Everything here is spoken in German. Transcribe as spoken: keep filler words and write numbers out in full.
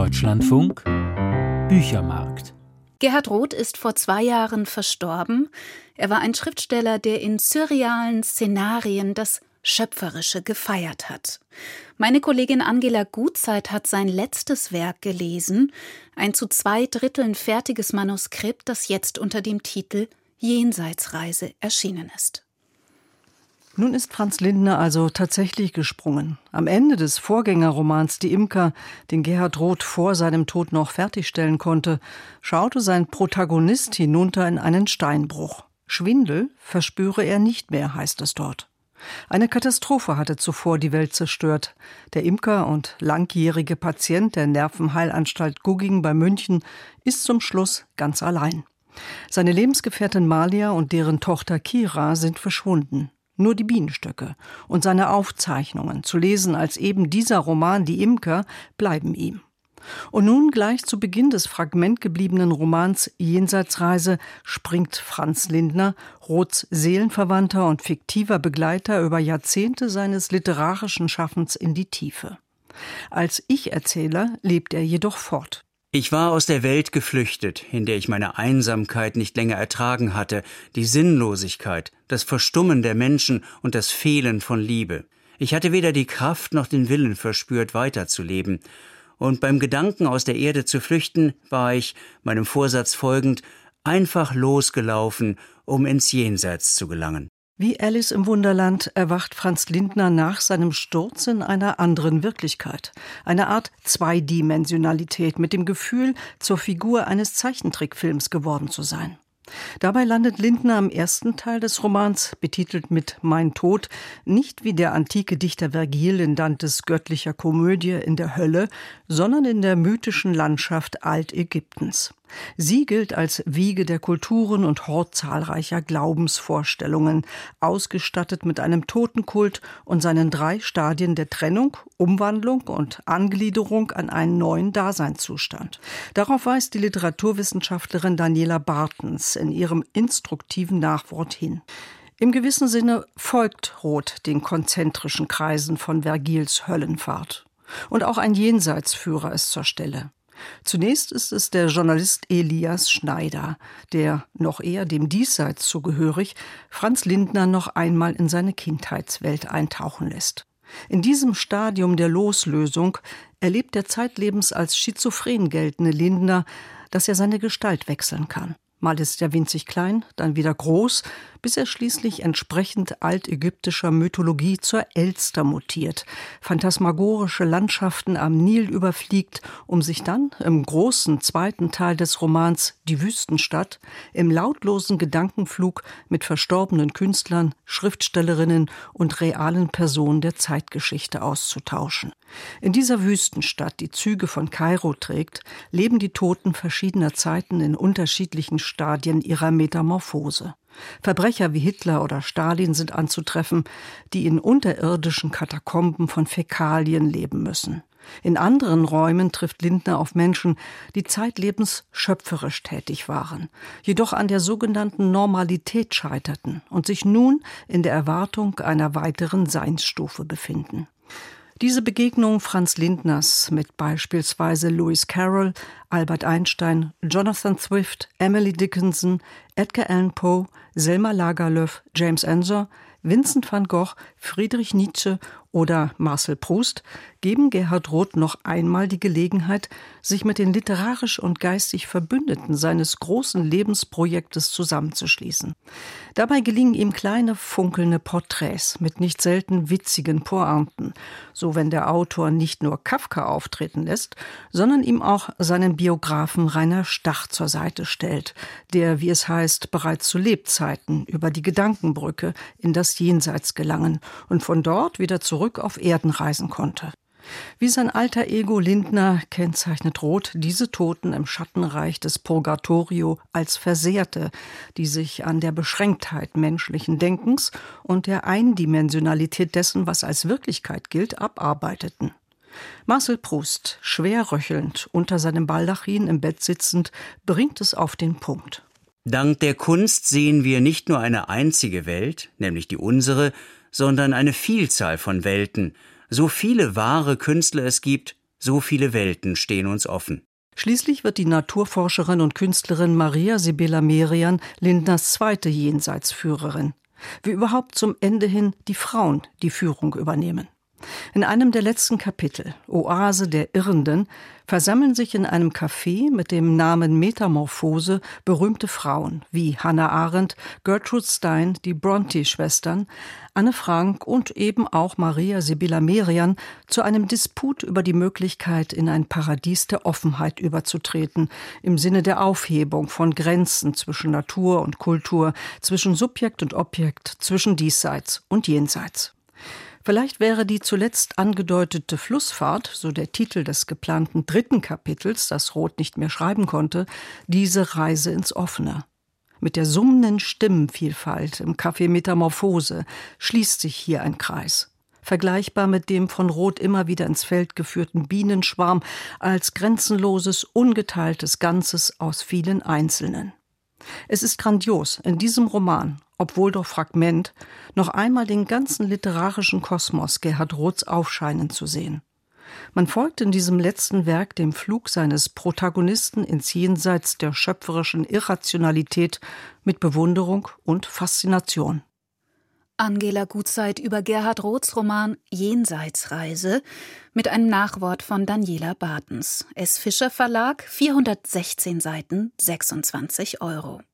Deutschlandfunk Büchermarkt. Gerhard Roth ist vor zwei Jahren verstorben. Er war ein Schriftsteller, der in surrealen Szenarien das Schöpferische gefeiert hat. Meine Kollegin Angela Gutzeit hat sein letztes Werk gelesen, ein zu zwei Dritteln fertiges Manuskript, das jetzt unter dem Titel Jenseitsreise erschienen ist. Nun ist Franz Lindner also tatsächlich gesprungen. Am Ende des Vorgängerromans Die Imker, den Gerhard Roth vor seinem Tod noch fertigstellen konnte, schaute sein Protagonist hinunter in einen Steinbruch. Schwindel verspüre er nicht mehr, heißt es dort. Eine Katastrophe hatte zuvor die Welt zerstört. Der Imker und langjährige Patient der Nervenheilanstalt Gugging bei München ist zum Schluss ganz allein. Seine Lebensgefährtin Malia und deren Tochter Kira sind verschwunden. Nur die Bienenstöcke und seine Aufzeichnungen, zu lesen als eben dieser Roman Die Imker, bleiben ihm. Und nun gleich zu Beginn des fragmentgebliebenen Romans Jenseitsreise springt Franz Lindner, Roths Seelenverwandter und fiktiver Begleiter, über Jahrzehnte seines literarischen Schaffens in die Tiefe. Als Ich-Erzähler lebt er jedoch fort. Ich war aus der Welt geflüchtet, in der ich meine Einsamkeit nicht länger ertragen hatte, die Sinnlosigkeit, das Verstummen der Menschen und das Fehlen von Liebe. Ich hatte weder die Kraft noch den Willen verspürt, weiterzuleben. Und beim Gedanken, aus der Erde zu flüchten, war ich, meinem Vorsatz folgend, einfach losgelaufen, um ins Jenseits zu gelangen. Wie Alice im Wunderland erwacht Franz Lindner nach seinem Sturz in einer anderen Wirklichkeit. Eine Art Zweidimensionalität mit dem Gefühl, zur Figur eines Zeichentrickfilms geworden zu sein. Dabei landet Lindner am ersten Teil des Romans, betitelt mit Mein Tod, nicht wie der antike Dichter Vergil in Dantes göttlicher Komödie in der Hölle, sondern in der mythischen Landschaft Altägyptens. Sie gilt als Wiege der Kulturen und Hort zahlreicher Glaubensvorstellungen, ausgestattet mit einem Totenkult und seinen drei Stadien der Trennung, Umwandlung und Angliederung an einen neuen Daseinszustand. Darauf weist die Literaturwissenschaftlerin Daniela Bartens in ihrem instruktiven Nachwort hin. Im gewissen Sinne folgt Roth den konzentrischen Kreisen von Vergils Höllenfahrt. Und auch ein Jenseitsführer ist zur Stelle. Zunächst ist es der Journalist Elias Schneider, der, noch eher dem Diesseits zugehörig, Franz Lindner noch einmal in seine Kindheitswelt eintauchen lässt. In diesem Stadium der Loslösung erlebt der zeitlebens als schizophren geltende Lindner, dass er seine Gestalt wechseln kann. Mal ist er winzig klein, dann wieder groß, bis er schließlich entsprechend altägyptischer Mythologie zur Elster mutiert, phantasmagorische Landschaften am Nil überfliegt, um sich dann im großen zweiten Teil des Romans Die Wüstenstadt im lautlosen Gedankenflug mit verstorbenen Künstlern, Schriftstellerinnen und realen Personen der Zeitgeschichte auszutauschen. In dieser Wüstenstadt, die Züge von Kairo trägt, leben die Toten verschiedener Zeiten in unterschiedlichen Stadien ihrer Metamorphose. Verbrecher wie Hitler oder Stalin sind anzutreffen, die in unterirdischen Katakomben von Fäkalien leben müssen. In anderen Räumen trifft Lindner auf Menschen, die zeitlebens schöpferisch tätig waren, jedoch an der sogenannten Normalität scheiterten und sich nun in der Erwartung einer weiteren Seinsstufe befinden. Diese Begegnung Franz Lindners mit beispielsweise Lewis Carroll, Albert Einstein, Jonathan Swift, Emily Dickinson, Edgar Allan Poe, Selma Lagerlöf, James Ensor, Vincent van Gogh, Friedrich Nietzsche oder Marcel Proust geben Gerhard Roth noch einmal die Gelegenheit, sich mit den literarisch und geistig Verbündeten seines großen Lebensprojektes zusammenzuschließen. Dabei gelingen ihm kleine, funkelnde Porträts mit nicht selten witzigen Pointen, so wenn der Autor nicht nur Kafka auftreten lässt, sondern ihm auch seinen Biografen Rainer Stach zur Seite stellt, der, wie es heißt, bereits zu Lebzeiten über die Gedankenbrücke in das Jenseits gelangen und von dort wieder zurück auf Erden reisen konnte. Wie sein alter Ego Lindner kennzeichnet Roth diese Toten im Schattenreich des Purgatorio als Versehrte, die sich an der Beschränktheit menschlichen Denkens und der Eindimensionalität dessen, was als Wirklichkeit gilt, abarbeiteten. Marcel Proust, schwer röchelnd, unter seinem Baldachin im Bett sitzend, bringt es auf den Punkt. Dank der Kunst sehen wir nicht nur eine einzige Welt, nämlich die unsere, sondern eine Vielzahl von Welten. So viele wahre Künstler es gibt, So viele Welten stehen uns offen. Schließlich wird die Naturforscherin und Künstlerin Maria Sibylla Merian Lindners zweite Jenseitsführerin. Wie überhaupt zum Ende hin die Frauen die Führung übernehmen. In einem der letzten Kapitel, Oase der Irrenden, versammeln sich in einem Café mit dem Namen Metamorphose berühmte Frauen wie Hannah Arendt, Gertrude Stein, die Brontë-Schwestern, Anne Frank und eben auch Maria Sibylla Merian zu einem Disput über die Möglichkeit, in ein Paradies der Offenheit überzutreten, im Sinne der Aufhebung von Grenzen zwischen Natur und Kultur, zwischen Subjekt und Objekt, zwischen Diesseits und Jenseits. Vielleicht wäre die zuletzt angedeutete Flussfahrt, so der Titel des geplanten dritten Kapitels, das Roth nicht mehr schreiben konnte, diese Reise ins Offene. Mit der summenden Stimmenvielfalt im Café Metamorphose schließt sich hier ein Kreis. Vergleichbar mit dem von Roth immer wieder ins Feld geführten Bienenschwarm als grenzenloses, ungeteiltes Ganzes aus vielen Einzelnen. Es ist grandios, in diesem Roman, obwohl doch Fragment, noch einmal den ganzen literarischen Kosmos Gerhard Roths aufscheinen zu sehen. Man folgt in diesem letzten Werk dem Flug seines Protagonisten ins Jenseits der schöpferischen Irrationalität mit Bewunderung und Faszination. Angela Gutzeit über Gerhard Roths Roman Jenseitsreise mit einem Nachwort von Daniela Bartens. S. Fischer Verlag, vierhundertsechzehn Seiten, sechsundzwanzig Euro.